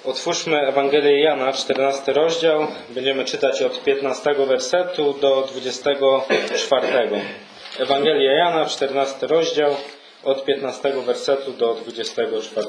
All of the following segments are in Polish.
Otwórzmy Ewangelię Jana, 14 rozdział. Będziemy czytać od 15 wersetu do 24. Ewangelia Jana, 14 rozdział, od 15 wersetu do 24.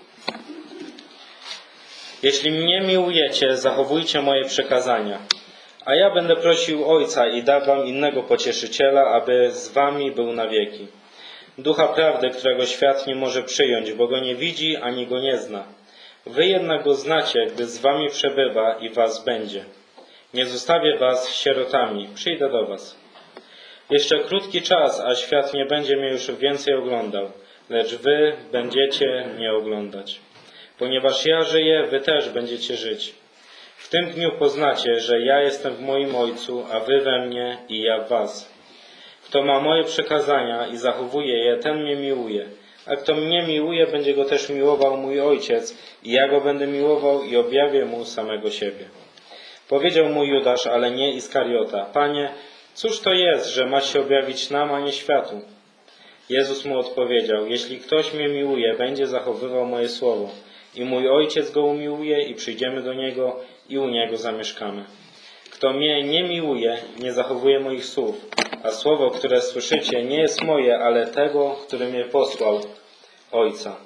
Jeśli mnie miłujecie, zachowujcie moje przekazania. A ja będę prosił Ojca i da wam innego pocieszyciela, aby z wami był na wieki. Ducha prawdy, którego świat nie może przyjąć, bo go nie widzi ani go nie zna. Wy jednak go znacie, gdy z wami przebywa i was będzie. Nie zostawię was sierotami, przyjdę do was. Jeszcze krótki czas, a świat nie będzie mnie już więcej oglądał, lecz wy będziecie mnie oglądać. Ponieważ ja żyję, wy też będziecie żyć. W tym dniu poznacie, że ja jestem w moim Ojcu, a wy we mnie i ja w was. Kto ma moje przekazania i zachowuje je, ten mnie miłuje. A kto mnie miłuje, będzie go też miłował mój Ojciec i ja go będę miłował i objawię mu samego siebie. Powiedział mu Judasz, ale nie Iskariota: Panie, cóż to jest, że ma się objawić nam, a nie światu? Jezus mu odpowiedział: Jeśli ktoś mnie miłuje, będzie zachowywał moje słowo. I mój Ojciec go umiłuje i przyjdziemy do niego i u niego zamieszkamy. Kto mnie nie miłuje, nie zachowuje moich słów, a słowo, które słyszycie, nie jest moje, ale tego, który mnie posłał, Ojca.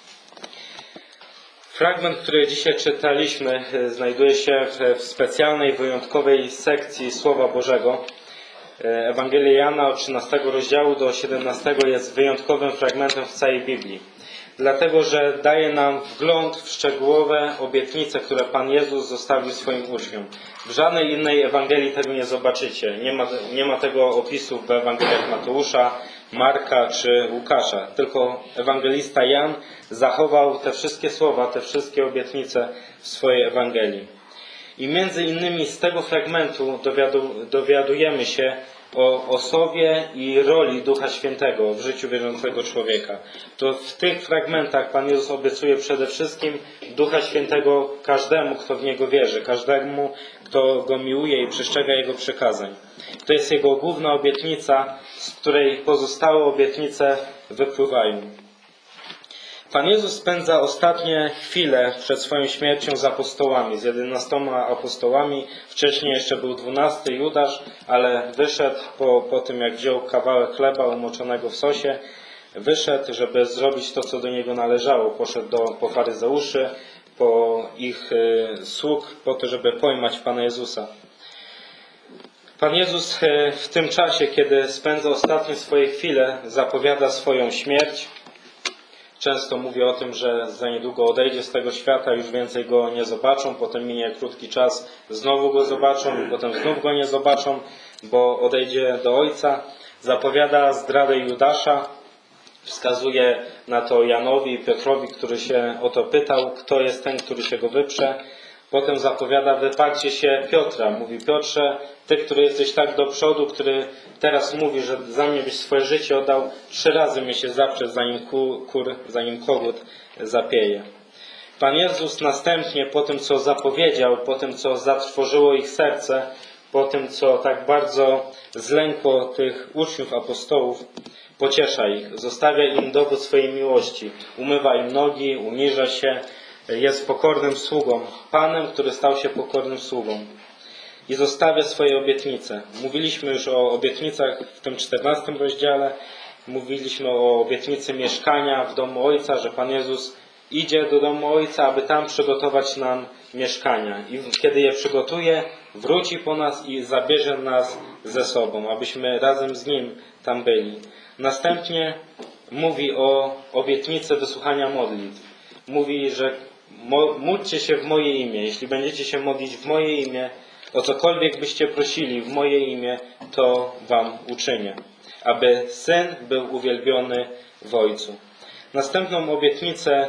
Fragment, który dzisiaj czytaliśmy, znajduje się w specjalnej, wyjątkowej sekcji Słowa Bożego. Ewangelia Jana od 13 rozdziału do 17 jest wyjątkowym fragmentem w całej Biblii. Dlatego, że daje nam wgląd w szczegółowe obietnice, które Pan Jezus zostawił swoim uczniom. W żadnej innej Ewangelii tego nie zobaczycie. Nie ma tego opisu w Ewangeliach Mateusza, Marka czy Łukasza. Tylko ewangelista Jan zachował te wszystkie słowa, te wszystkie obietnice w swojej Ewangelii. I między innymi z tego fragmentu dowiadujemy się o osobie i roli Ducha Świętego w życiu wierzącego człowieka. To w tych fragmentach Pan Jezus obiecuje przede wszystkim Ducha Świętego każdemu, kto w Niego wierzy, każdemu, kto Go miłuje i przestrzega Jego przykazań. To jest Jego główna obietnica, z której pozostałe obietnice wypływają. Pan Jezus spędza ostatnie chwile przed swoją śmiercią z apostołami, z 11 apostołami. Wcześniej jeszcze był 12 Judasz, ale wyszedł po tym, jak wziął kawałek chleba umoczonego w sosie. Wyszedł, żeby zrobić to, co do niego należało. Poszedł po faryzeuszy, po ich sług, po to, żeby pojmać Pana Jezusa. Pan Jezus w tym czasie, kiedy spędza ostatnie swoje chwile, zapowiada swoją śmierć. Często mówi o tym, że za niedługo odejdzie z tego świata, już więcej Go nie zobaczą, potem minie krótki czas, znowu Go zobaczą i potem znów Go nie zobaczą, bo odejdzie do Ojca. Zapowiada zdradę Judasza, wskazuje na to Janowi i Piotrowi, który się o to pytał, kto jest ten, który się Go wyprze. Potem zapowiada: wyparcie się Piotra. Mówi: Piotrze, ty, który jesteś tak do przodu, który teraz mówi, że za mnie byś swoje życie oddał, 3 razy mnie się zaprzesz, zanim kogut zapieje. Pan Jezus następnie, po tym co zapowiedział, po tym co zatrwożyło ich serce, po tym co tak bardzo zlękło tych uczniów apostołów, pociesza ich, zostawia im dowód swojej miłości, umywa im nogi, uniża się, jest pokornym sługą, Panem, który stał się pokornym sługą i zostawia swoje obietnice. Mówiliśmy już o obietnicach w tym 14 rozdziale, mówiliśmy o obietnicy mieszkania w domu Ojca, że Pan Jezus idzie do domu Ojca, aby tam przygotować nam mieszkania. I kiedy je przygotuje, wróci po nas i zabierze nas ze sobą, abyśmy razem z Nim tam byli. Następnie mówi o obietnicy wysłuchania modlitw. Mówi, że módlcie się w moje imię. Jeśli będziecie się modlić w moje imię, o cokolwiek byście prosili w moje imię, to wam uczynię. Aby Syn był uwielbiony w Ojcu. Następną obietnicę,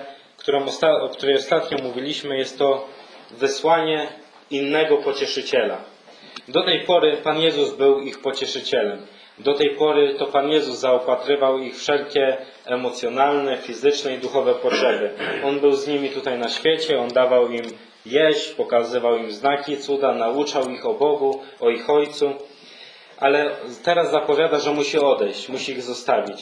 o której ostatnio mówiliśmy, jest to wysłanie innego pocieszyciela. Do tej pory Pan Jezus był ich pocieszycielem. Do tej pory to Pan Jezus zaopatrywał ich wszelkie emocjonalne, fizyczne i duchowe potrzeby. On był z nimi tutaj na świecie, On dawał im jeść, pokazywał im znaki, cuda, nauczał ich o Bogu, o ich Ojcu. Ale teraz zapowiada, że musi odejść, musi ich zostawić.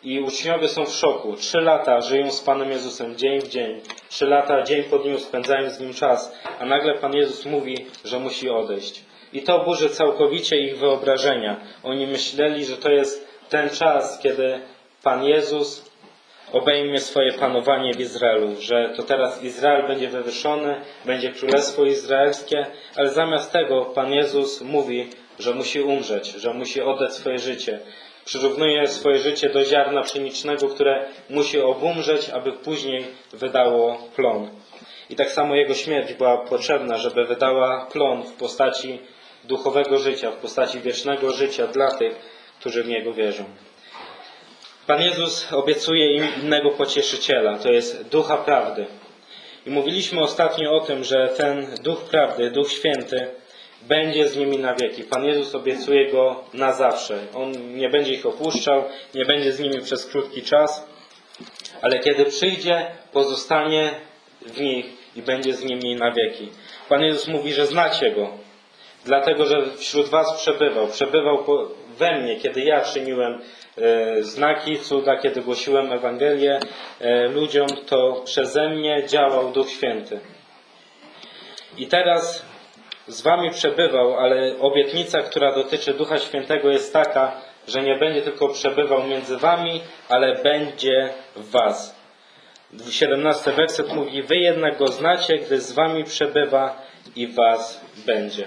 I uczniowie są w szoku. 3 lata żyją z Panem Jezusem, dzień w dzień. 3 lata, dzień po dniu spędzają z Nim czas. A nagle Pan Jezus mówi, że musi odejść. I to burzy całkowicie ich wyobrażenia. Oni myśleli, że to jest ten czas, kiedy Pan Jezus obejmie swoje panowanie w Izraelu, że to teraz Izrael będzie wywyższony, będzie Królestwo Izraelskie, ale zamiast tego Pan Jezus mówi, że musi umrzeć, że musi oddać swoje życie. Przyrównuje swoje życie do ziarna pszenicznego, które musi obumrzeć, aby później wydało plon. I tak samo Jego śmierć była potrzebna, żeby wydała plon w postaci duchowego życia, w postaci wiecznego życia dla tych, którzy w Niego wierzą. Pan Jezus obiecuje im innego pocieszyciela, to jest Ducha Prawdy. I mówiliśmy ostatnio o tym, że ten Duch Prawdy, Duch Święty będzie z nimi na wieki. Pan Jezus obiecuje Go na zawsze. On nie będzie ich opuszczał, nie będzie z nimi przez krótki czas, ale kiedy przyjdzie, pozostanie w nich i będzie z nimi na wieki. Pan Jezus mówi, że znacie Go, dlatego że wśród was przebywał we mnie, kiedy ja czyniłem znaki, cuda, kiedy głosiłem Ewangelię ludziom, to przeze mnie działał Duch Święty. I teraz z wami przebywał, ale obietnica, która dotyczy Ducha Świętego, jest taka, że nie będzie tylko przebywał między wami, ale będzie w was. 17 werset mówi: wy jednak Go znacie, gdy z wami przebywa i w was będzie.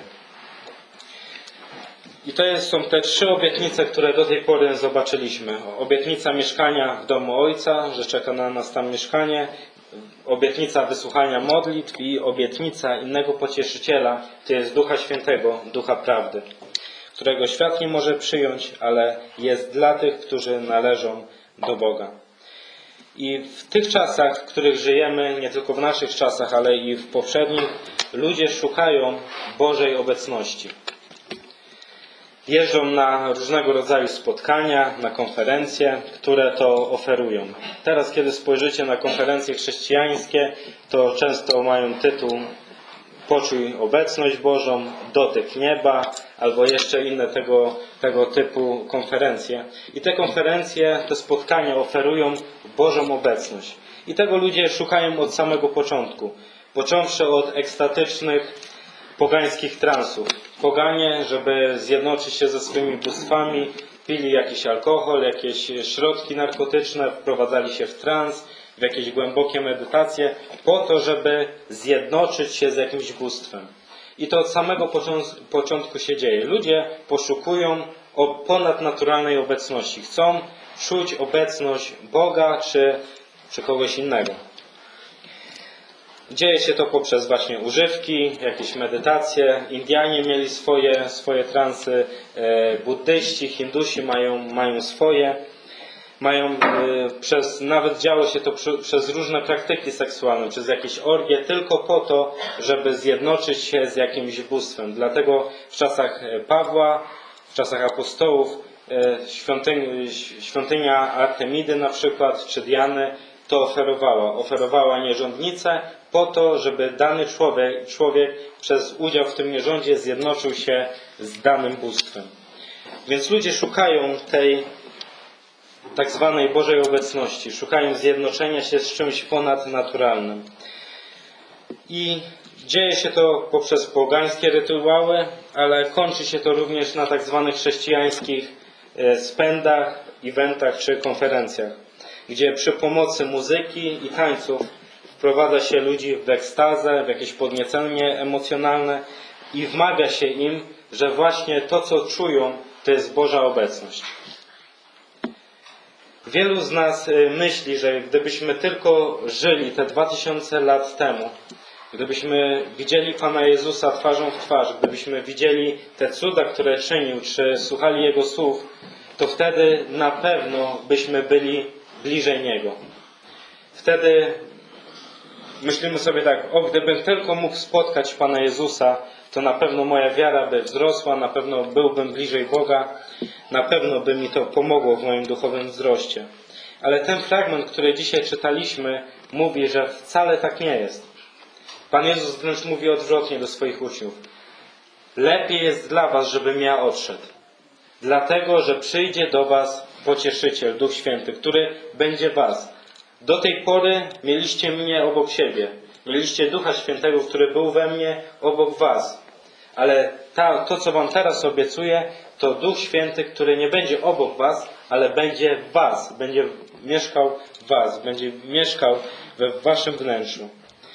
I to są te 3 obietnice, które do tej pory zobaczyliśmy. Obietnica mieszkania w domu Ojca, że czeka na nas tam mieszkanie. Obietnica wysłuchania modlitw i obietnica innego pocieszyciela, to jest Ducha Świętego, Ducha Prawdy, którego świat nie może przyjąć, ale jest dla tych, którzy należą do Boga. I w tych czasach, w których żyjemy, nie tylko w naszych czasach, ale i w poprzednich, ludzie szukają Bożej obecności. Jeżdżą na różnego rodzaju spotkania, na konferencje, które to oferują. Teraz, kiedy spojrzycie na konferencje chrześcijańskie, to często mają tytuł Poczuj obecność Bożą, Dotyk nieba, albo jeszcze inne tego typu konferencje. I te konferencje, te spotkania oferują Bożą obecność. I tego ludzie szukają od samego początku. Począwszy od ekstatycznych, pogańskich transów. Poganie, żeby zjednoczyć się ze swymi bóstwami, pili jakiś alkohol, jakieś środki narkotyczne, wprowadzali się w trans, w jakieś głębokie medytacje, po to, żeby zjednoczyć się z jakimś bóstwem. I to od samego początku się dzieje. Ludzie poszukują ponadnaturalnej obecności. Chcą czuć obecność Boga czy kogoś innego. Dzieje się to poprzez właśnie używki, jakieś medytacje. Indianie mieli swoje transy, buddyści, Hindusi mają swoje. Nawet działo się to przez różne praktyki seksualne, przez jakieś orgie, tylko po to, żeby zjednoczyć się z jakimś bóstwem. Dlatego w czasach Pawła, w czasach apostołów, świątynia Artemidy na przykład, czy Diany, to oferowała nierządnicę po to, żeby dany człowiek przez udział w tym nierządzie zjednoczył się z danym bóstwem. Więc ludzie szukają tej tak zwanej Bożej obecności, szukają zjednoczenia się z czymś ponadnaturalnym. I dzieje się to poprzez pogańskie rytuały, ale kończy się to również na tak zwanych chrześcijańskich spędach, eventach czy konferencjach, gdzie przy pomocy muzyki i tańców wprowadza się ludzi w ekstazę, w jakieś podniecenie emocjonalne i wmawia się im, że właśnie to, co czują, to jest Boża obecność. Wielu z nas myśli, że gdybyśmy tylko żyli te 2000 lat temu, gdybyśmy widzieli Pana Jezusa twarzą w twarz, gdybyśmy widzieli te cuda, które czynił, czy słuchali Jego słów, to wtedy na pewno byśmy byli bliżej Niego. Wtedy myślimy sobie tak: gdybym tylko mógł spotkać Pana Jezusa, to na pewno moja wiara by wzrosła, na pewno byłbym bliżej Boga, na pewno by mi to pomogło w moim duchowym wzroście. Ale ten fragment, który dzisiaj czytaliśmy, mówi, że wcale tak nie jest. Pan Jezus wręcz mówi odwrotnie do swoich uczniów. Lepiej jest dla was, żebym ja odszedł. Dlatego, że przyjdzie do was Pocieszyciel, Duch Święty, który będzie was. Do tej pory mieliście mnie obok siebie. Mieliście Ducha Świętego, który był we mnie obok was. Ale to, co wam teraz obiecuję, to Duch Święty, który nie będzie obok was, ale będzie w was. Będzie mieszkał w was. Będzie mieszkał we waszym wnętrzu.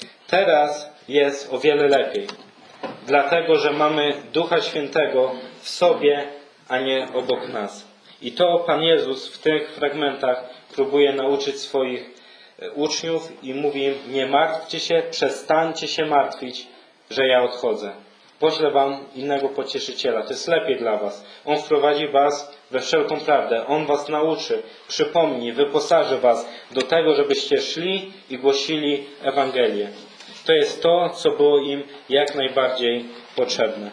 Teraz jest o wiele lepiej. Dlatego, że mamy Ducha Świętego w sobie, a nie obok nas. I to Pan Jezus w tych fragmentach próbuje nauczyć swoich uczniów i mówi im: nie martwcie się, przestańcie się martwić, że ja odchodzę. Poślę wam innego pocieszyciela. To jest lepiej dla was. On wprowadzi was we wszelką prawdę. On was nauczy, przypomni, wyposaży was do tego, żebyście szli i głosili Ewangelię. To jest to, co było im jak najbardziej potrzebne.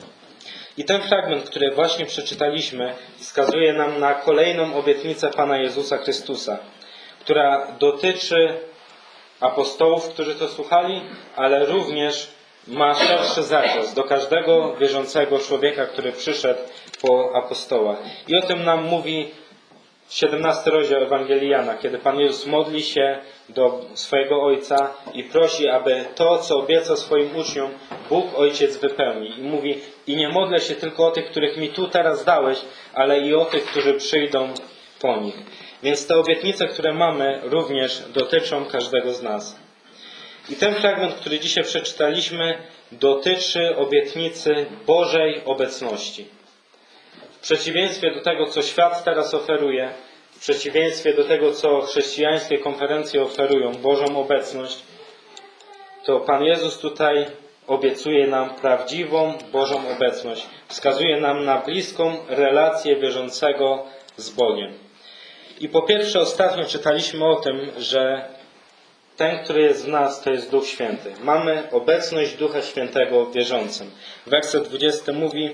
I ten fragment, który właśnie przeczytaliśmy, wskazuje nam na kolejną obietnicę Pana Jezusa Chrystusa, która dotyczy apostołów, którzy to słuchali, ale również ma szerszy zakres do każdego wierzącego człowieka, który przyszedł po apostołach. I o tym nam mówi 17 rozdział Ewangelii Jana, kiedy Pan Jezus modli się do swojego Ojca i prosi, aby to, co obieca swoim uczniom, Bóg Ojciec wypełni. I mówi: i nie modlę się tylko o tych, których mi tu teraz dałeś, ale i o tych, którzy przyjdą po nich. Więc te obietnice, które mamy, również dotyczą każdego z nas. I ten fragment, który dzisiaj przeczytaliśmy, dotyczy obietnicy Bożej obecności. W przeciwieństwie do tego, co świat teraz oferuje, w przeciwieństwie do tego, co chrześcijańskie konferencje oferują, Bożą obecność, to Pan Jezus tutaj obiecuje nam prawdziwą Bożą obecność. Wskazuje nam na bliską relację wierzącego z Bogiem. I po pierwsze, ostatnio czytaliśmy o tym, że ten, który jest w nas, to jest Duch Święty. Mamy obecność Ducha Świętego w wierzącym. Werset 20 mówi,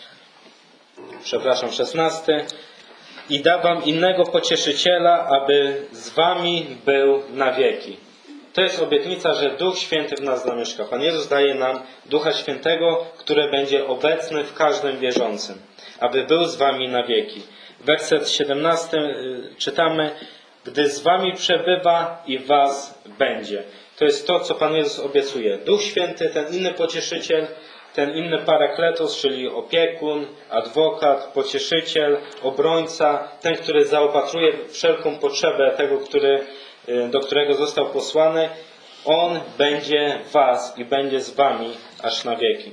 16. I da wam innego pocieszyciela, aby z wami był na wieki. To jest obietnica, że Duch Święty w nas zamieszka. Pan Jezus daje nam Ducha Świętego, który będzie obecny w każdym wierzącym, aby był z wami na wieki. Werset 17 czytamy: gdy z wami przebywa i was będzie. To jest to, co Pan Jezus obiecuje. Duch Święty, ten inny pocieszyciel, ten inny parakletos, czyli opiekun, adwokat, pocieszyciel, obrońca, ten, który zaopatruje wszelką potrzebę tego, do którego został posłany, on będzie w was i będzie z wami aż na wieki.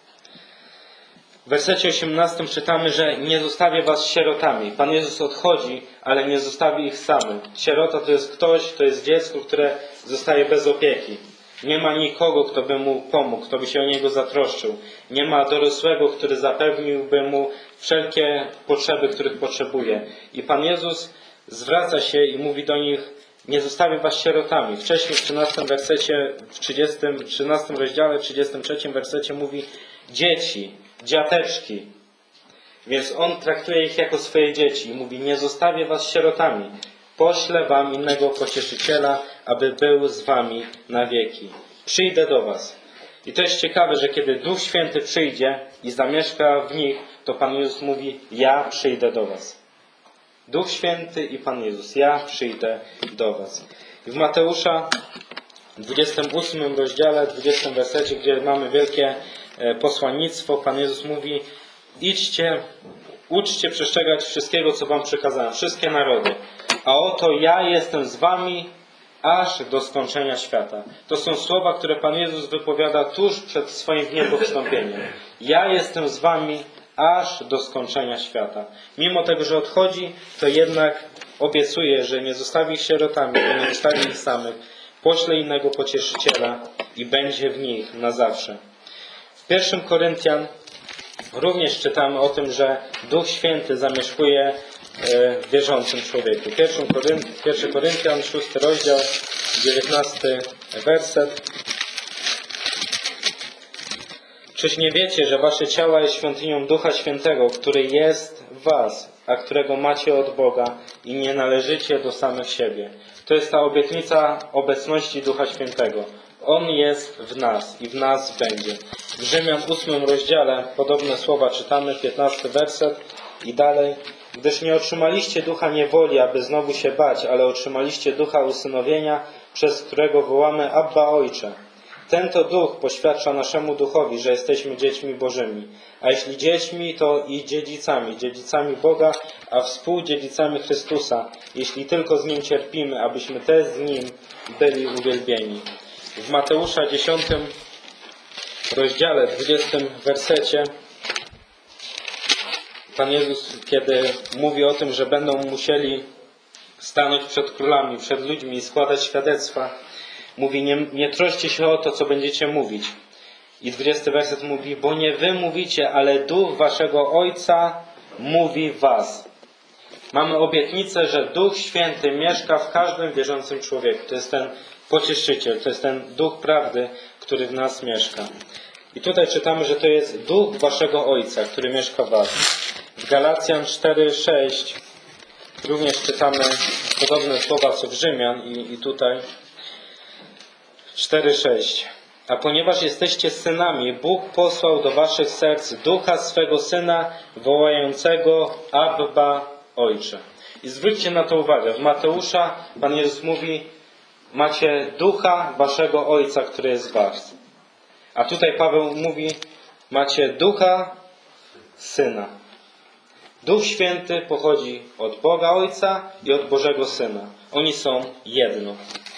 W wersecie 18 czytamy, że nie zostawię was sierotami. Pan Jezus odchodzi, ale nie zostawi ich samych. Sierota to jest ktoś, to jest dziecko, które zostaje bez opieki. Nie ma nikogo, kto by mu pomógł, kto by się o niego zatroszczył. Nie ma dorosłego, który zapewniłby mu wszelkie potrzeby, których potrzebuje. I Pan Jezus zwraca się i mówi do nich: nie zostawię was sierotami. Wcześniej w 13 wersecie, w 13 rozdziale, 33 wersecie mówi: dzieci, dziateczki. Więc On traktuje ich jako swoje dzieci i mówi: nie zostawię was sierotami. Poślę wam innego pocieszyciela, aby był z wami na wieki. Przyjdę do was. I to jest ciekawe, że kiedy Duch Święty przyjdzie i zamieszka w nich, to Pan Jezus mówi: ja przyjdę do was. Duch Święty i Pan Jezus: ja przyjdę do was. I w Mateusza w 28 rozdziale, 20 wersecie, gdzie mamy wielkie posłannictwo, Pan Jezus mówi: idźcie, uczcie przestrzegać wszystkiego, co wam przekazałem, wszystkie narody. A oto ja jestem z wami aż do skończenia świata. To są słowa, które Pan Jezus wypowiada tuż przed swoim wniebowstąpieniem. Ja jestem z wami aż do skończenia świata. Mimo tego, że odchodzi, to jednak obiecuje, że nie zostawi ich sierotami, że nie zostawi ich samych. Pośle innego pocieszyciela i będzie w nich na zawsze. W 1 Koryntian również czytamy o tym, że Duch Święty zamieszkuje w wierzącym człowieku. 1 Koryntian, 6 rozdział, 19 werset. Czyż nie wiecie, że wasze ciała jest świątynią Ducha Świętego, który jest w was, a którego macie od Boga i nie należycie do samych siebie? To jest ta obietnica obecności Ducha Świętego. On jest w nas i w nas będzie. W Rzymian 8 rozdziale podobne słowa czytamy, 15 werset i dalej. Gdyż nie otrzymaliście ducha niewoli, aby znowu się bać, ale otrzymaliście ducha usynowienia, przez którego wołamy Abba, Ojcze. Ten to duch poświadcza naszemu duchowi, że jesteśmy dziećmi Bożymi. A jeśli dziećmi, to i dziedzicami, dziedzicami Boga, a współdziedzicami Chrystusa, jeśli tylko z Nim cierpimy, abyśmy też z Nim byli uwielbieni. W Mateusza 10 rozdziale, 20 wersecie, Pan Jezus, kiedy mówi o tym, że będą musieli stanąć przed królami, przed ludźmi i składać świadectwa, mówi, nie troszcie się o to, co będziecie mówić. I 20 werset mówi, bo nie wy mówicie, ale Duch waszego Ojca mówi w was. Mamy obietnicę, że Duch Święty mieszka w każdym wierzącym człowieku. To jest ten pocieszyciel, to jest ten Duch prawdy, który w nas mieszka. I tutaj czytamy, że to jest Duch waszego Ojca, który mieszka w was. W Galacjan 4:6 również czytamy podobne słowa co w Rzymian i tutaj 4:6. A ponieważ jesteście synami, Bóg posłał do waszych serc Ducha swego Syna, wołającego Abba, Ojcze. I zwróćcie na to uwagę. W Mateusza Pan Jezus mówi, macie Ducha waszego Ojca, który jest w was. A tutaj Paweł mówi, macie Ducha Syna. Duch Święty pochodzi od Boga Ojca i od Bożego Syna. Oni są jedno.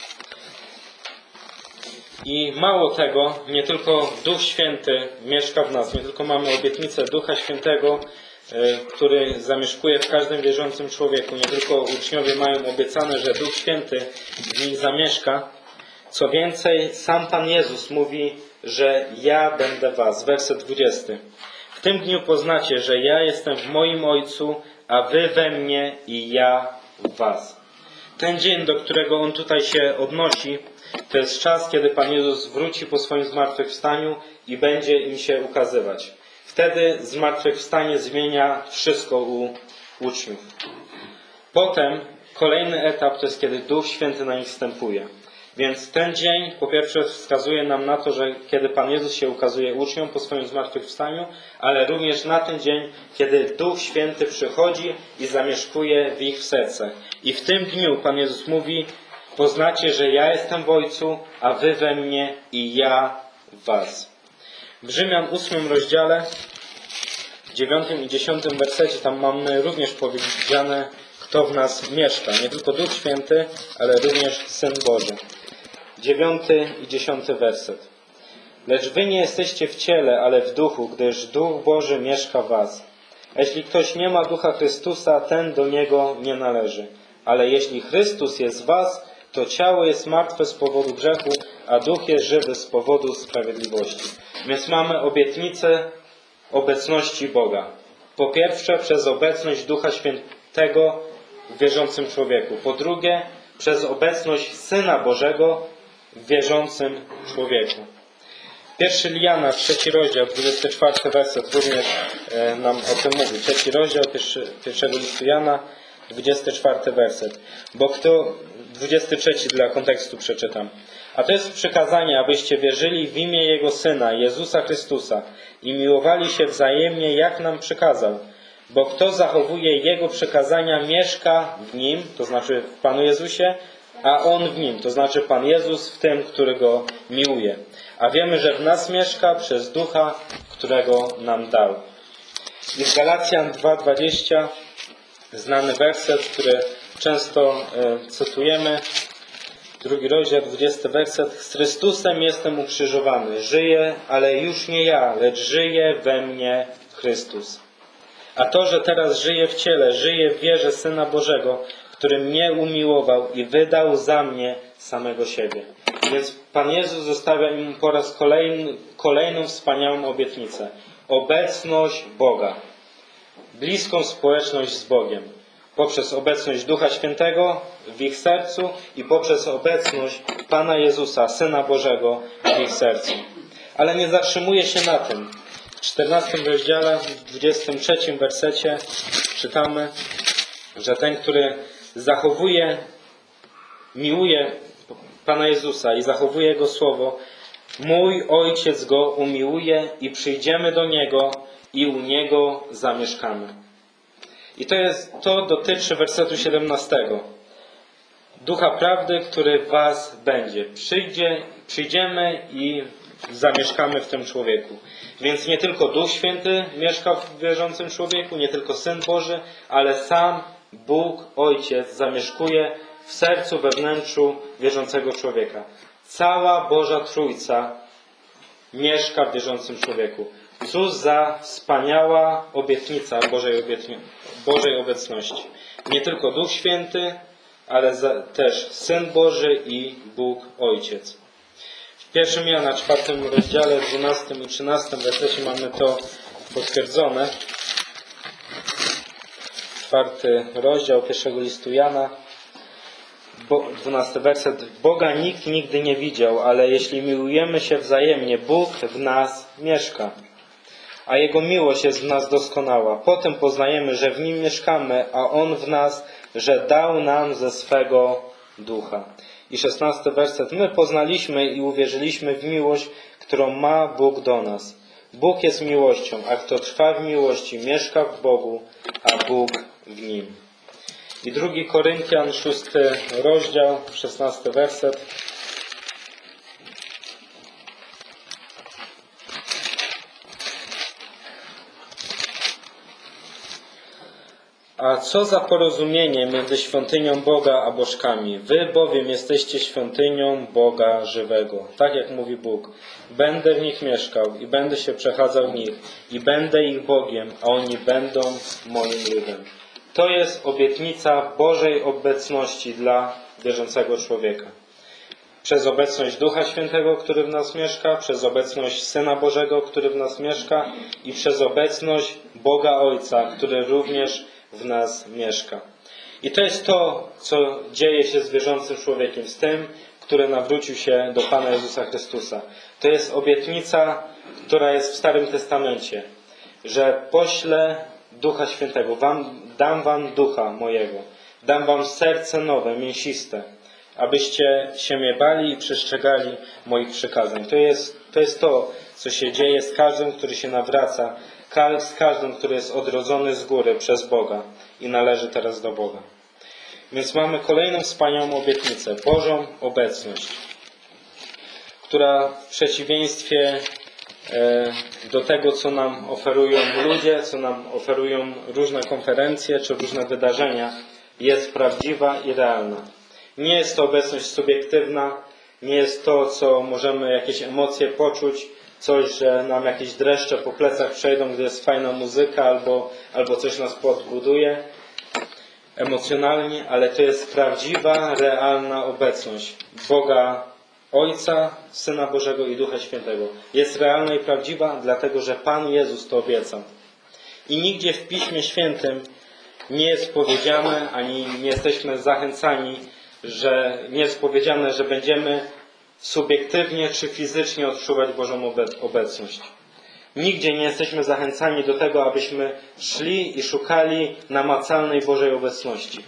I mało tego, nie tylko Duch Święty mieszka w nas, nie tylko mamy obietnicę Ducha Świętego, który zamieszkuje w każdym wierzącym człowieku, nie tylko uczniowie mają obiecane, że Duch Święty w nich zamieszka. Co więcej, sam Pan Jezus mówi, że ja będę was. Werset 20. W tym dniu poznacie, że ja jestem w moim Ojcu, a wy we mnie i ja w was. Ten dzień, do którego on tutaj się odnosi, to jest czas, kiedy Pan Jezus wróci po swoim zmartwychwstaniu i będzie im się ukazywać. Wtedy zmartwychwstanie zmienia wszystko u uczniów. Potem kolejny etap to jest, kiedy Duch Święty na nich wstępuje. Więc ten dzień po pierwsze wskazuje nam na to, że kiedy Pan Jezus się ukazuje uczniom po swoim zmartwychwstaniu, ale również na ten dzień, kiedy Duch Święty przychodzi i zamieszkuje w ich sercach. I w tym dniu Pan Jezus mówi, poznacie, że ja jestem w Ojcu, a wy we mnie i ja w was. W Rzymian 8 rozdziale, 9 i 10 wersecie, tam mamy również powiedziane, kto w nas mieszka. Nie tylko Duch Święty, ale również Syn Boży. 9 i 10 werset. Lecz wy nie jesteście w ciele, ale w duchu, gdyż Duch Boży mieszka w was. A jeśli ktoś nie ma Ducha Chrystusa, ten do niego nie należy. Ale jeśli Chrystus jest w was, to ciało jest martwe z powodu grzechu, a duch jest żywy z powodu sprawiedliwości. Więc mamy obietnicę obecności Boga. Po pierwsze, przez obecność Ducha Świętego w wierzącym człowieku. Po drugie, przez obecność Syna Bożego w wierzącym człowieku. 1 Jana, 3 rozdział, 24 werset również nam o tym mówi. 3 rozdział pierwszego listu Jana, 24 werset. Bo kto, 23 dla kontekstu przeczytam. A to jest przykazanie, abyście wierzyli w imię Jego Syna, Jezusa Chrystusa i miłowali się wzajemnie, jak nam przykazał. Bo kto zachowuje Jego przykazania, mieszka w Nim, to znaczy w Panu Jezusie, a On w Nim, to znaczy Pan Jezus w tym, który Go miłuje. A wiemy, że w nas mieszka przez Ducha, którego nam dał. I w Galacjan 2:20 znany werset, który często cytujemy, 2 rozdział, 20 werset. Z Chrystusem jestem ukrzyżowany. Żyję, ale już nie ja, lecz żyje we mnie Chrystus. A to, że teraz żyję w ciele, żyję w wierze Syna Bożego, który mnie umiłował i wydał za mnie samego siebie. Więc Pan Jezus zostawia im po raz kolejną wspaniałą obietnicę. Obecność Boga. Bliską społeczność z Bogiem. Poprzez obecność Ducha Świętego w ich sercu i poprzez obecność Pana Jezusa, Syna Bożego w ich sercu. Ale nie zatrzymuje się na tym. W 14 rozdziale, w 23 wersecie czytamy, że ten, który miłuje Pana Jezusa i zachowuje Jego słowo, mój Ojciec Go umiłuje i przyjdziemy do Niego i u Niego zamieszkamy. I to dotyczy wersetu 17. Ducha prawdy, który w was będzie. Przyjdziemy i zamieszkamy w tym człowieku. Więc nie tylko Duch Święty mieszka w wierzącym człowieku, nie tylko Syn Boży, ale sam Bóg, Ojciec zamieszkuje w sercu, we wnętrzu wierzącego człowieka. Cała Boża Trójca mieszka w wierzącym człowieku. Cóż za wspaniała obietnica Bożej obecności. Nie tylko Duch Święty, ale też Syn Boży i Bóg Ojciec. W 1 Jana, 4 rozdziale, 12 i 13 wersecie mamy to potwierdzone. 4 rozdział 1 listu Jana, 12 werset. Boga nikt nigdy nie widział, ale jeśli miłujemy się wzajemnie, Bóg w nas mieszka, a Jego miłość jest w nas doskonała. Potem poznajemy, że w Nim mieszkamy, a On w nas, że dał nam ze swego Ducha. I 16 werset. My poznaliśmy i uwierzyliśmy w miłość, którą ma Bóg do nas. Bóg jest miłością, a kto trwa w miłości, mieszka w Bogu, a Bóg w nim. I 2 Koryntian, 6 rozdział, 16 werset. A co za porozumienie między świątynią Boga a bożkami? Wy bowiem jesteście świątynią Boga żywego. Tak jak mówi Bóg. Będę w nich mieszkał i będę się przechadzał w nich i będę ich Bogiem, a oni będą moim ludem. To jest obietnica Bożej obecności dla wierzącego człowieka. Przez obecność Ducha Świętego, który w nas mieszka, przez obecność Syna Bożego, który w nas mieszka i przez obecność Boga Ojca, który również w nas mieszka. I to jest to, co dzieje się z wierzącym człowiekiem, z tym, który nawrócił się do Pana Jezusa Chrystusa. To jest obietnica, która jest w Starym Testamencie, że poślę Ducha Świętego, dam wam Ducha mojego, dam wam serce nowe, mięsiste, abyście się mnie bali i przestrzegali moich przykazań. To jest to, co się dzieje z każdym, który się nawraca, z każdym, który jest odrodzony z góry przez Boga i należy teraz do Boga. Więc mamy kolejną wspaniałą obietnicę, Bożą obecność, która w przeciwieństwie do tego, co nam oferują ludzie, co nam oferują różne konferencje czy różne wydarzenia, jest prawdziwa i realna. Nie jest to obecność subiektywna, nie jest to, co możemy jakieś emocje poczuć, coś, że nam jakieś dreszcze po plecach przejdą, gdy jest fajna muzyka albo coś nas podbuduje emocjonalnie, ale to jest prawdziwa, realna obecność Boga Ojca, Syna Bożego i Ducha Świętego. Jest realna i prawdziwa, dlatego że Pan Jezus to obiecał. I nigdzie w Piśmie Świętym nie jest powiedziane, ani nie jesteśmy zachęcani, że nie jest powiedziane, że będziemy subiektywnie czy fizycznie odczuwać Bożą obecność. Nigdzie nie jesteśmy zachęcani do tego, abyśmy szli i szukali namacalnej Bożej obecności.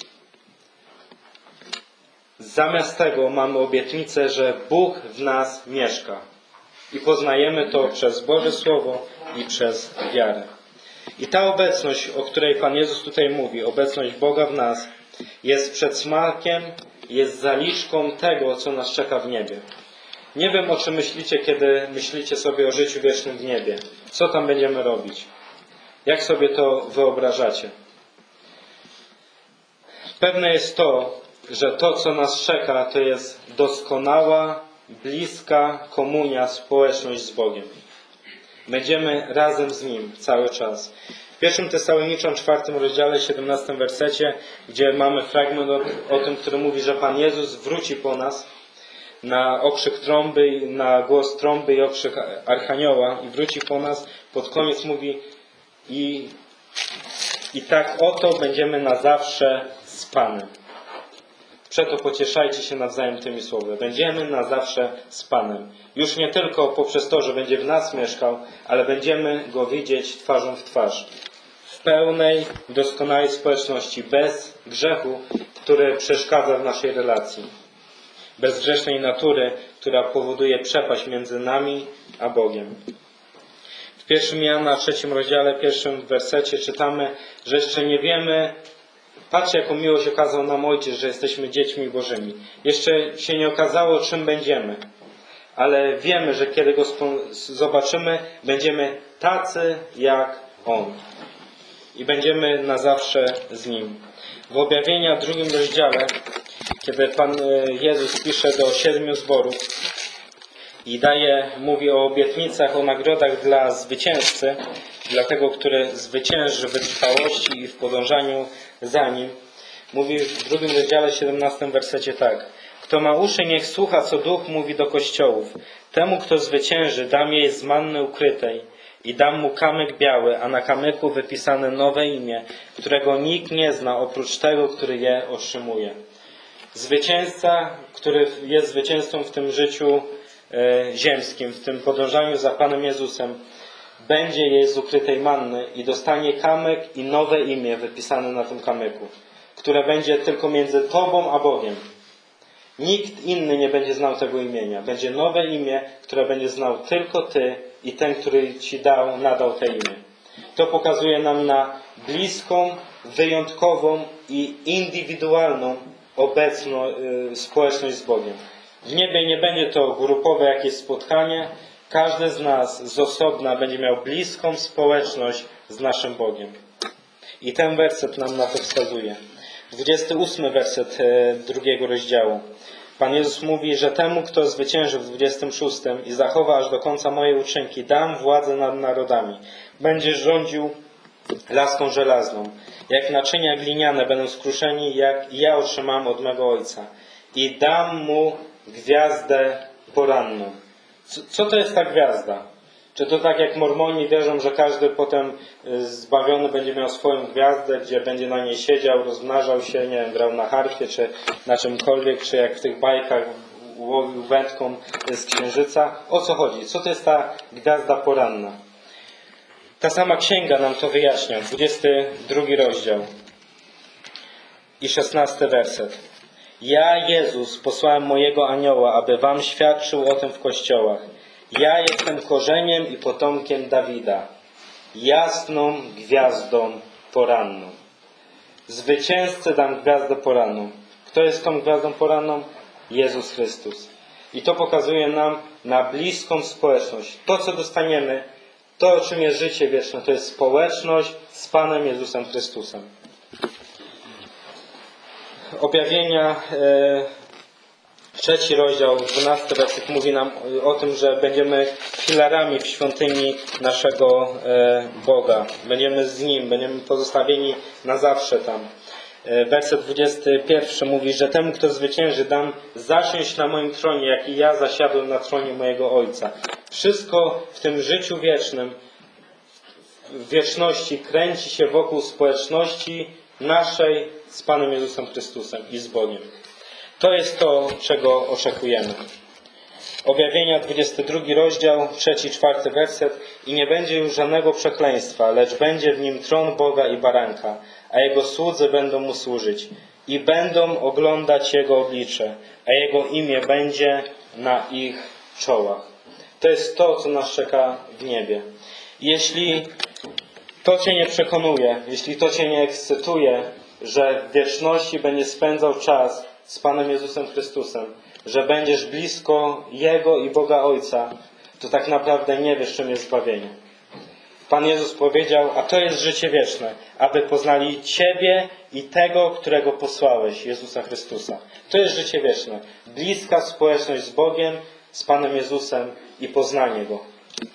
Zamiast tego mamy obietnicę, że Bóg w nas mieszka. I poznajemy to przez Boże Słowo i przez wiarę. I ta obecność, o której Pan Jezus tutaj mówi, obecność Boga w nas, jest przedsmakiem, jest zaliczką tego, co nas czeka w niebie. Nie wiem, o czym myślicie, kiedy myślicie sobie o życiu wiecznym w niebie. Co tam będziemy robić? Jak sobie to wyobrażacie? Pewne jest to, że to, co nas czeka, to jest doskonała, bliska komunia, społeczność z Bogiem. Będziemy razem z Nim cały czas. W 1 Tesaloniczan 4 rozdziale 17 wersecie, gdzie mamy fragment o tym, który mówi, że Pan Jezus wróci po nas na okrzyk trąby, na głos trąby i okrzyk Archanioła i wróci po nas, pod koniec mówi i tak oto będziemy na zawsze z Panem. Przeto pocieszajcie się nawzajem tymi słowy. Będziemy na zawsze z Panem. Już nie tylko poprzez to, że będzie w nas mieszkał, ale będziemy Go widzieć twarzą w twarz. W pełnej, doskonałej społeczności, bez grzechu, który przeszkadza w naszej relacji. Bez grzesznej natury, która powoduje przepaść między nami a Bogiem. W 1 Jana, 3 rozdziale, 1 wersecie czytamy, że jeszcze nie wiemy, patrzcie jaką miłość okazał nam Ojciec, że jesteśmy dziećmi Bożymi. Jeszcze się nie okazało, czym będziemy. Ale wiemy, że kiedy Go zobaczymy, będziemy tacy jak On. I będziemy na zawsze z Nim. W Objawienia 2 rozdziale, kiedy Pan Jezus pisze do 7 zborów i mówi o obietnicach, o nagrodach dla zwycięzcy, dla tego, który zwycięży w wytrwałości i w podążaniu za Nim, mówi w 2 rozdziale, 17 wersecie tak. Kto ma uszy, niech słucha, co Duch mówi do kościołów. Temu, kto zwycięży, dam jej z manny ukrytej i dam mu kamyk biały, a na kamyku wypisane nowe imię, którego nikt nie zna, oprócz tego, który je otrzymuje. Zwycięzca, który jest zwycięzcą w tym życiu ziemskim, w tym podążaniu za Panem Jezusem, będzie jej z ukrytej manny i dostanie kamyk i nowe imię wypisane na tym kamyku, które będzie tylko między Tobą a Bogiem. Nikt inny nie będzie znał tego imienia. Będzie nowe imię, które będzie znał tylko Ty i ten, który Ci nadał te imię. To pokazuje nam na bliską, wyjątkową i indywidualną społeczność z Bogiem. W niebie nie będzie to grupowe jakieś spotkanie. Każdy z nas z osobna będzie miał bliską społeczność z naszym Bogiem. I ten werset nam na to wskazuje. 28 werset 2 rozdziału. Pan Jezus mówi, że temu, kto zwycięży w 26 i zachowa aż do końca moje uczynki, dam władzę nad narodami. Będziesz rządził laską żelazną. Jak naczynia gliniane będą skruszeni, jak ja otrzymam od mego Ojca. I dam mu gwiazdę poranną. Co to jest ta gwiazda? Czy to tak jak Mormoni wierzą, że każdy potem zbawiony będzie miał swoją gwiazdę, gdzie będzie na niej siedział, rozmnażał się, nie wiem, grał na harfie, czy na czymkolwiek, czy jak w tych bajkach łowił wędką z księżyca? O co chodzi? Co to jest ta gwiazda poranna? Ta sama księga nam to wyjaśnia. 22 rozdział i 16 werset. Ja, Jezus, posłałem mojego anioła, aby wam świadczył o tym w kościołach. Ja jestem korzeniem i potomkiem Dawida, jasną gwiazdą poranną. Zwycięzcy dam gwiazdę poranną. Kto jest tą gwiazdą poranną? Jezus Chrystus. I to pokazuje nam na bliską społeczność. To, co dostaniemy, to, czym jest życie wieczne, to jest społeczność z Panem Jezusem Chrystusem. Objawienia 3 rozdział, 12 werset mówi nam o tym, że będziemy filarami w świątyni naszego Boga. Będziemy z Nim, będziemy pozostawieni na zawsze tam. Werset 21 mówi, że temu, kto zwycięży, dam zasiąść na moim tronie, jak i ja zasiadłem na tronie mojego Ojca. Wszystko w tym życiu wiecznym, w wieczności kręci się wokół społeczności naszej z Panem Jezusem Chrystusem i z Bogiem. To jest to, czego oczekujemy. Objawienia 22 rozdział, 3-4 werset. I nie będzie już żadnego przekleństwa, lecz będzie w nim tron Boga i Baranka, a Jego słudzy będą Mu służyć i będą oglądać Jego oblicze, a Jego imię będzie na ich czołach. To jest to, co nas czeka w niebie. Jeśli to Cię nie przekonuje, jeśli to Cię nie ekscytuje, że w wieczności będziesz spędzał czas z Panem Jezusem Chrystusem, że będziesz blisko Jego i Boga Ojca, to tak naprawdę nie wiesz, czym jest zbawienie. Pan Jezus powiedział, a to jest życie wieczne, aby poznali Ciebie i tego, którego posłałeś, Jezusa Chrystusa. To jest życie wieczne. Bliska społeczność z Bogiem, z Panem Jezusem i poznanie Go.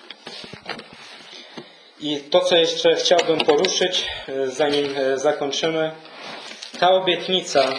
I to, co jeszcze chciałbym poruszyć, zanim zakończymy, ta obietnica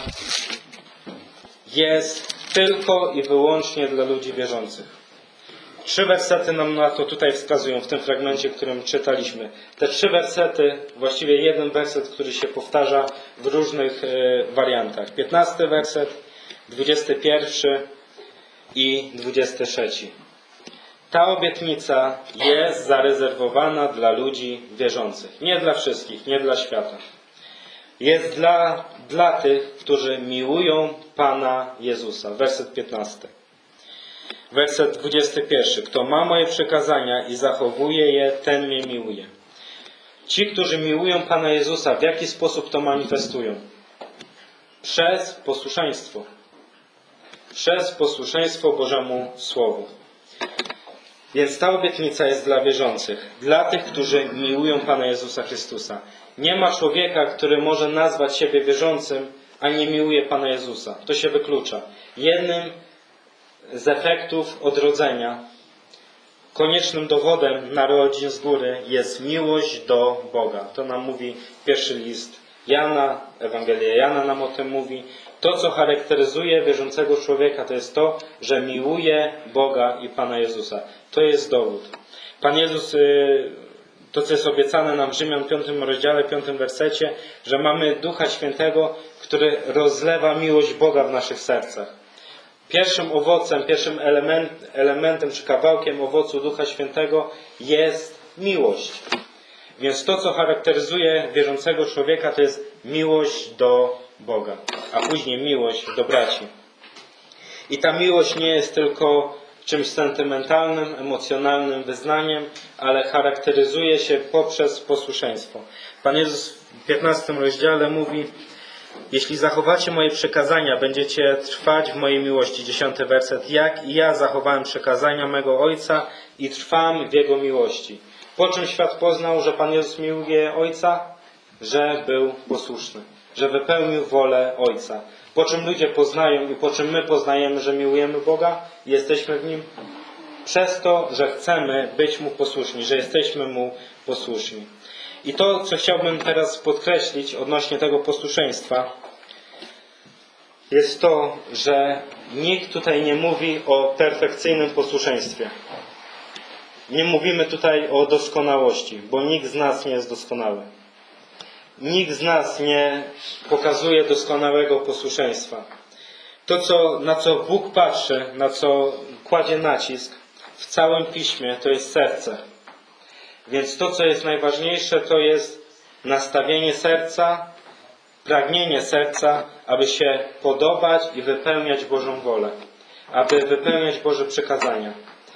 jest tylko i wyłącznie dla ludzi wierzących. 3 wersety nam na to tutaj wskazują w tym fragmencie, którym czytaliśmy. Te 3 wersety, właściwie jeden werset, który się powtarza w różnych wariantach. 15 werset, 21 i 23. Ta obietnica jest zarezerwowana dla ludzi wierzących. Nie dla wszystkich, nie dla świata. Jest dla tych, którzy miłują Pana Jezusa. Werset 15. Werset 21. Kto ma moje przykazania i zachowuje je, ten mnie miłuje. Ci, którzy miłują Pana Jezusa, w jaki sposób to manifestują? Przez posłuszeństwo. Przez posłuszeństwo Bożemu Słowu. Więc ta obietnica jest dla wierzących, dla tych, którzy miłują Pana Jezusa Chrystusa. Nie ma człowieka, który może nazwać siebie wierzącym, a nie miłuje Pana Jezusa. To się wyklucza. Jednym z efektów odrodzenia, koniecznym dowodem narodzin z góry jest miłość do Boga. To nam mówi pierwszy list Jana, Ewangelia Jana nam o tym mówi. To, co charakteryzuje wierzącego człowieka, to jest to, że miłuje Boga i Pana Jezusa. To jest dowód. Pan Jezus, to co jest obiecane nam w Rzymian 5 rozdziale, 5 wersecie, że mamy Ducha Świętego, który rozlewa miłość Boga w naszych sercach. Pierwszym owocem, pierwszym elementem czy kawałkiem owocu Ducha Świętego jest miłość. Więc to, co charakteryzuje wierzącego człowieka, to jest miłość do Boga, a później miłość do braci. I ta miłość nie jest tylko czymś sentymentalnym, emocjonalnym wyznaniem, ale charakteryzuje się poprzez posłuszeństwo. Pan Jezus w 15 rozdziale mówi: jeśli zachowacie moje przykazania, będziecie trwać w mojej miłości. 10 werset. Jak i ja zachowałem przykazania mego Ojca i trwam w Jego miłości. Po czym świat poznał, że Pan Jezus miłuje Ojca? Że był posłuszny, że wypełnił wolę Ojca. Po czym ludzie poznają i po czym my poznajemy, że miłujemy Boga i jesteśmy w Nim? Przez to, że chcemy być Mu posłuszni, że jesteśmy Mu posłuszni. I to, co chciałbym teraz podkreślić odnośnie tego posłuszeństwa, jest to, że nikt tutaj nie mówi o perfekcyjnym posłuszeństwie. Nie mówimy tutaj o doskonałości, bo nikt z nas nie jest doskonały. Nikt z nas nie pokazuje doskonałego posłuszeństwa. To, na co Bóg patrzy, na co kładzie nacisk w całym Piśmie, to jest serce. Więc to, co jest najważniejsze, to jest nastawienie serca, pragnienie serca, aby się podobać i wypełniać Bożą wolę, aby wypełniać Boże przykazania.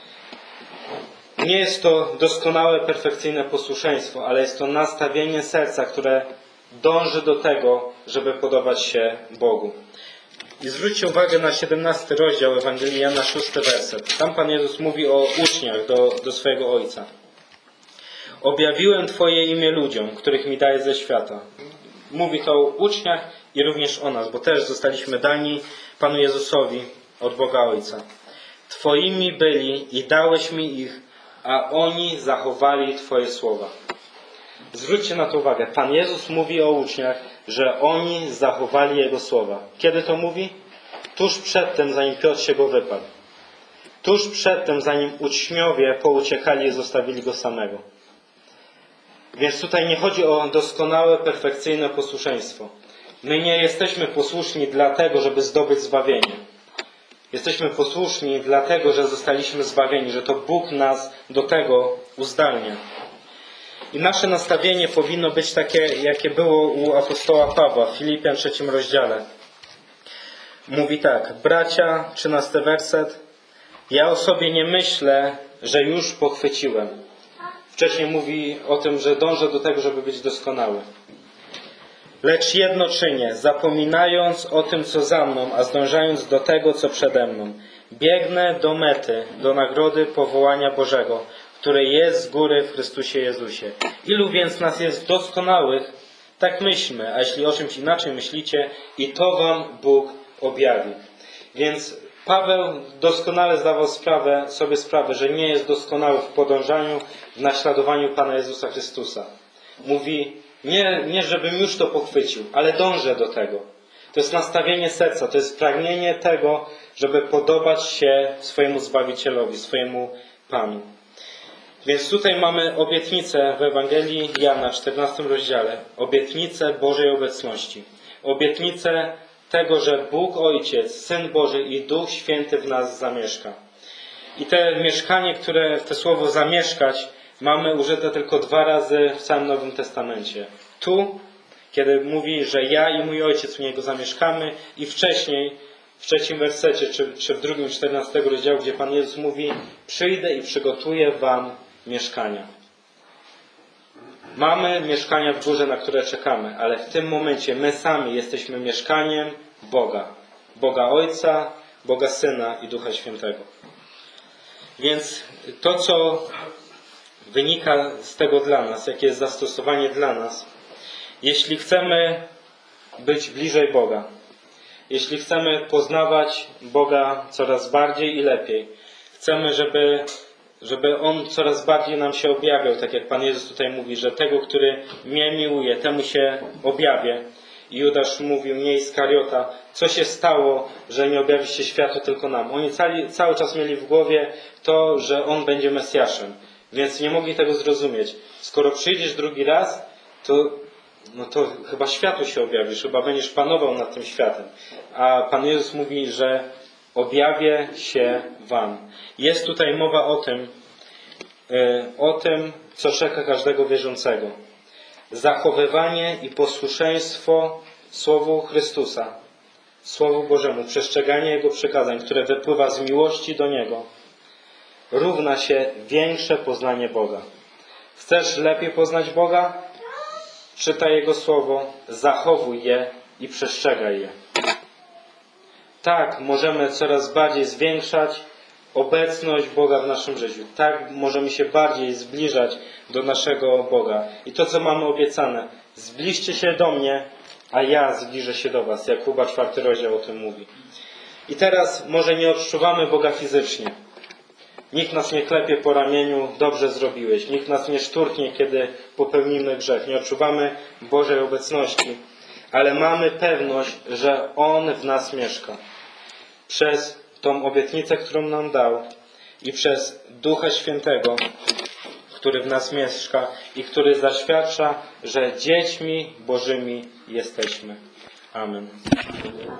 Nie jest to doskonałe, perfekcyjne posłuszeństwo, ale jest to nastawienie serca, które dąży do tego, żeby podobać się Bogu. I zwróćcie uwagę na 17 rozdział Ewangelii Jana, 6 werset. Tam Pan Jezus mówi o uczniach do swojego Ojca. Objawiłem Twoje imię ludziom, których mi daje ze świata. Mówi to o uczniach i również o nas, bo też zostaliśmy dani Panu Jezusowi od Boga Ojca. Twoimi byli i dałeś mi ich, a oni zachowali Twoje słowa. Zwróćcie na to uwagę. Pan Jezus mówi o uczniach, że oni zachowali Jego słowa. Kiedy to mówi? Tuż przed tym, zanim Piotr się go wypadł. Tuż przed tym, zanim uczniowie pouciekali i zostawili go samego. Więc tutaj nie chodzi o doskonałe, perfekcyjne posłuszeństwo. My nie jesteśmy posłuszni dlatego, żeby zdobyć zbawienie. Jesteśmy posłuszni dlatego, że zostaliśmy zbawieni, że to Bóg nas do tego uzdalnia. I nasze nastawienie powinno być takie, jakie było u apostoła Pawła w Filipian 3 rozdziale. Mówi tak: bracia, 13 werset. Ja o sobie nie myślę, że już pochwyciłem. Wcześniej mówi o tym, że dążę do tego, żeby być doskonały. Lecz jedno czynię, zapominając o tym, co za mną, a zdążając do tego, co przede mną. Biegnę do mety, do nagrody powołania Bożego, które jest z góry w Chrystusie Jezusie. Ilu więc nas jest doskonałych, tak myślmy, a jeśli o czymś inaczej myślicie, i to wam Bóg objawi. Więc Paweł doskonale zdawał sobie sprawę, że nie jest doskonały w podążaniu, w naśladowaniu Pana Jezusa Chrystusa. Mówi, nie żebym już to pochwycił, ale dążę do tego. To jest nastawienie serca, to jest pragnienie tego, żeby podobać się swojemu Zbawicielowi, swojemu Panu. Więc tutaj mamy obietnicę w Ewangelii Jana, 14 rozdziale. Obietnicę Bożej obecności. Obietnicę tego, że Bóg Ojciec, Syn Boży i Duch Święty w nas zamieszka. I te mieszkanie, te słowo zamieszkać, mamy użyte tylko 2 razy w całym Nowym Testamencie. Tu, kiedy mówi, że ja i mój Ojciec u Niego zamieszkamy, i wcześniej, w 3 wersecie, czy w 2, 14 rozdziału, gdzie Pan Jezus mówi: przyjdę i przygotuję wam mieszkania. Mamy mieszkania w górze, na które czekamy, ale w tym momencie my sami jesteśmy mieszkaniem Boga. Boga Ojca, Boga Syna i Ducha Świętego. Więc to, co wynika z tego dla nas, jakie jest zastosowanie dla nas, jeśli chcemy być bliżej Boga, jeśli chcemy poznawać Boga coraz bardziej i lepiej, chcemy, żeby On coraz bardziej nam się objawiał, tak jak Pan Jezus tutaj mówi, że tego, który mnie miłuje, temu się objawię. I Judasz mówił, nie Iskariota, co się stało, że nie objawi się światu tylko nam. Oni cały czas mieli w głowie to, że On będzie Mesjaszem, więc nie mogli tego zrozumieć. Skoro przyjdziesz drugi raz, to chyba światu się objawisz, chyba będziesz panował nad tym światem. A Pan Jezus mówi, że objawię się wam. Jest tutaj mowa o tym, co czeka każdego wierzącego. Zachowywanie i posłuszeństwo Słowu Chrystusa, Słowu Bożemu, przestrzeganie Jego przykazań, które wypływa z miłości do Niego, równa się większe poznanie Boga. Chcesz lepiej poznać Boga? Czytaj Jego Słowo, zachowuj je i przestrzegaj je. Tak możemy coraz bardziej zwiększać obecność Boga w naszym życiu. Tak możemy się bardziej zbliżać do naszego Boga. I to, co mamy obiecane: zbliżcie się do mnie, a ja zbliżę się do was. Jakuba 4 rozdział o tym mówi. I teraz może nie odczuwamy Boga fizycznie. Nikt nas nie klepie po ramieniu, dobrze zrobiłeś. Nikt nas nie szturchnie, kiedy popełnimy grzech. Nie odczuwamy Bożej obecności. Ale mamy pewność, że On w nas mieszka. Przez tą obietnicę, którą nam dał i przez Ducha Świętego, który w nas mieszka i który zaświadcza, że dziećmi Bożymi jesteśmy. Amen.